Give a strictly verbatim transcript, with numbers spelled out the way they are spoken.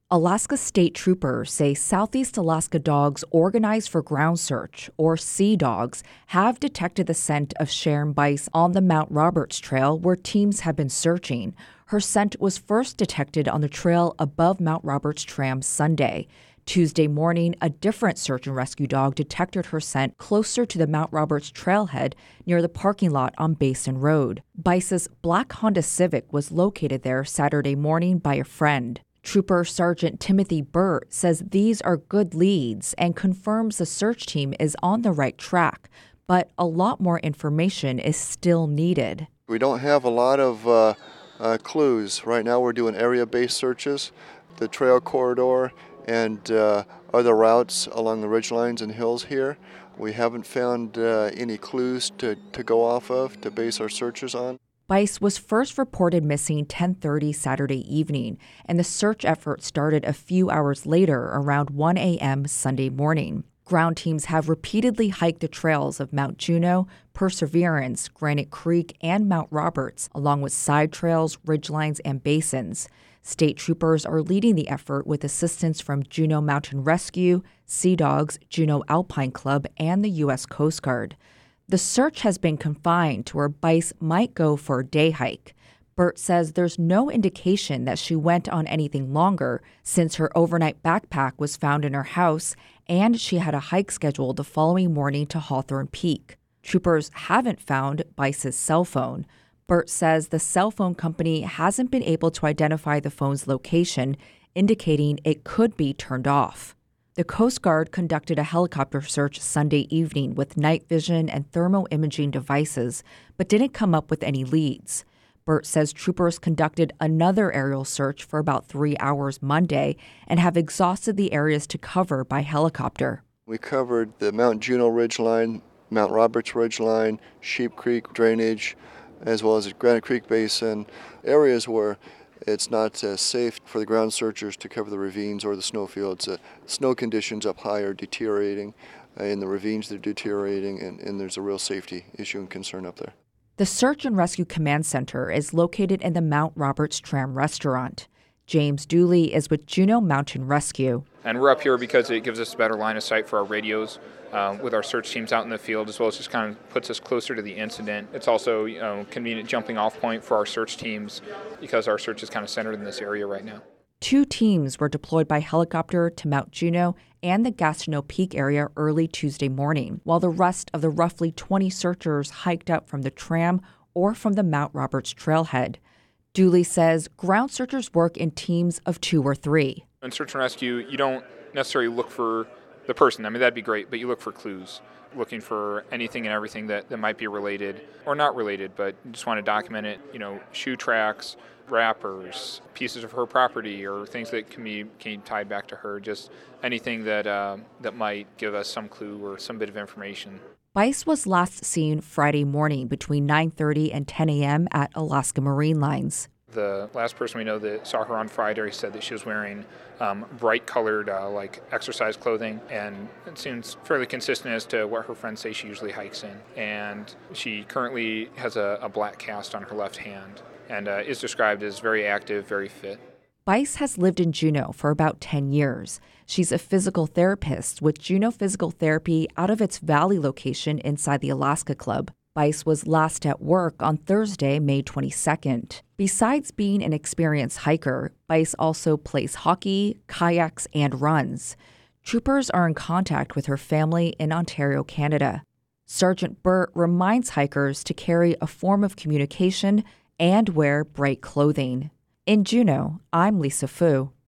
Alaska State Troopers say Southeast Alaska dogs organized for ground search, or Sea Dogs, have detected the scent of Sharon Bice on the Mount Roberts Trail where teams have been searching. Her scent was first detected on the trail above Mount Roberts Tram Sunday. Tuesday morning, a different search and rescue dog detected her scent closer to the Mount Roberts trailhead near the parking lot on Basin Road. Bice's black Honda Civic was located there Saturday morning by a friend. Trooper Sergeant Timothy Burt says these are good leads and confirms the search team is on the right track, but a lot more information is still needed. We don't have a lot of uh, uh, clues. Right now we're doing area-based searches, the trail corridor, and uh, other routes along the ridgelines and hills here. We haven't found uh, any clues to, to go off of to base our searches on. Bice was first reported missing ten thirty Saturday evening, and the search effort started a few hours later around one a.m. Sunday morning. Ground teams have repeatedly hiked the trails of Mount Juneau, Perseverance, Granite Creek, and Mount Roberts, along with side trails, ridgelines, and basins. State troopers are leading the effort with assistance from Juneau Mountain Rescue, Sea Dogs, Juneau Alpine Club, and the U S Coast Guard. The search has been confined to where Bice might go for a day hike. Burt says there's no indication that she went on anything longer since her overnight backpack was found in her house and she had a hike scheduled the following morning to Hawthorne Peak. Troopers haven't found Bice's cell phone. Burt says the cell phone company hasn't been able to identify the phone's location, indicating it could be turned off. The Coast Guard conducted a helicopter search Sunday evening with night vision and thermal imaging devices, but didn't come up with any leads. Burt says troopers conducted another aerial search for about three hours Monday and have exhausted the areas to cover by helicopter. We covered the Mount Juneau Ridgeline, Mount Roberts Ridgeline, Sheep Creek drainage, as well as the Granite Creek Basin, areas where it's not uh, safe for the ground searchers to cover the ravines or the snowfields. Uh, snow conditions up high are deteriorating. Uh, in the ravines, they're deteriorating, and, and there's a real safety issue and concern up there. The Search and Rescue Command Center is located in the Mount Roberts Tram restaurant. James Dooley is with Juneau Mountain Rescue. And we're up here because it gives us a better line of sight for our radios um, with our search teams out in the field, as well as just kind of puts us closer to the incident. It's also, you know, convenient jumping off point for our search teams because our search is kind of centered in this area right now. Two teams were deployed by helicopter to Mount Juneau and the Gastineau Peak area early Tuesday morning, while the rest of the roughly twenty searchers hiked up from the tram or from the Mount Roberts trailhead. Dooley says ground searchers work in teams of two or three. In search and rescue, you don't necessarily look for the person. I mean, that'd be great, but you look for clues, looking for anything and everything that, that might be related or not related, but you just want to document it, you know, shoe tracks, wrappers, pieces of her property, or things that can be, can be tied back to her, just anything that uh, that might give us some clue or some bit of information. Bice was last seen Friday morning between nine thirty and ten a.m. at Alaska Marine Lines. The last person we know that saw her on Friday said that she was wearing um, bright-colored, uh, like, exercise clothing, and it seems fairly consistent as to what her friends say she usually hikes in. And she currently has a, a black cast on her left hand and uh, is described as very active, very fit. Bice has lived in Juneau for about ten years. She's a physical therapist with Juneau Physical Therapy out of its Valley location inside the Alaska Club. Bice was last at work on Thursday, May twenty-second. Besides being an experienced hiker, Bice also plays hockey, kayaks, and runs. Troopers are in contact with her family in Ontario, Canada. Sergeant Burt reminds hikers to carry a form of communication and wear bright clothing. In Juneau, I'm Lisa Fu.